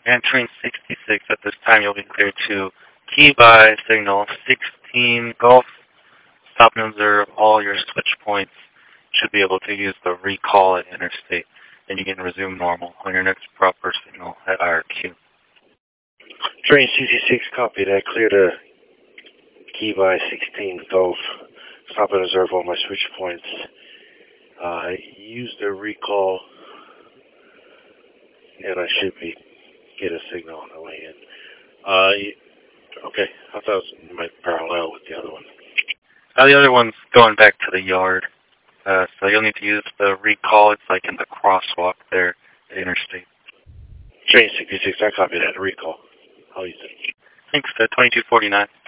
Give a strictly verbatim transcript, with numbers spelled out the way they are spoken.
Entering sixty-six, at this time you'll be cleared to key by signal sixteen Golf. Stop and observe all your switch points. Should be able to use the recall at interstate, and you can resume normal on your next proper signal at I R Q. Train sixty-six, copy that. Clear to key by sixteen Golf. Stop and observe all my switch points. Uh, use the recall, and I should be get a signal on the way in. Uh, okay, I thought it might parallel with the other one. Uh, the other one's going back to the yard, uh, so you'll need to use the recall. It's like in the crosswalk there at interstate. Train sixty-six, I copy that. Recall. I'll use it. Thanks, uh, twenty-two forty-nine.